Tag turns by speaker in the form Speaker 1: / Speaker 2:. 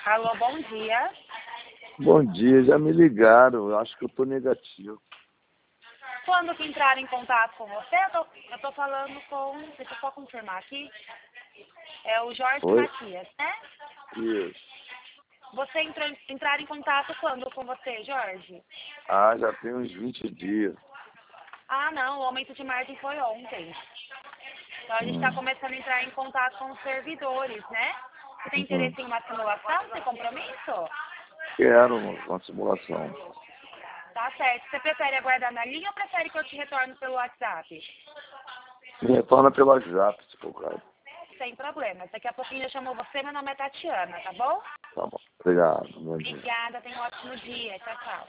Speaker 1: Alô, bom dia.
Speaker 2: Bom dia, já me ligaram, eu acho que eu tô negativo.
Speaker 1: Quando que entraram em contato com você, eu tô falando com... Deixa eu só confirmar aqui. É o Jorge
Speaker 2: Oi?
Speaker 1: Matias, né?
Speaker 2: Isso.
Speaker 1: Você entrar em contato quando com você, Jorge?
Speaker 2: Ah, já tem uns 20 dias.
Speaker 1: Ah, não, o aumento de margem foi ontem. Então a gente está começando a entrar em contato com os servidores, né? Você tem interesse em uma simulação de compromisso?
Speaker 2: Quero uma simulação.
Speaker 1: Tá certo. Você prefere aguardar na linha ou prefere que eu te retorne pelo WhatsApp?
Speaker 2: Me retorna pelo WhatsApp, se for o caso.
Speaker 1: Sem problemas. Daqui a pouquinho eu chamo você. Meu nome é Tatiana, tá bom?
Speaker 2: Tá bom. Obrigado. Bom dia.
Speaker 1: Obrigada. Tenha um ótimo dia. Tchau, tchau.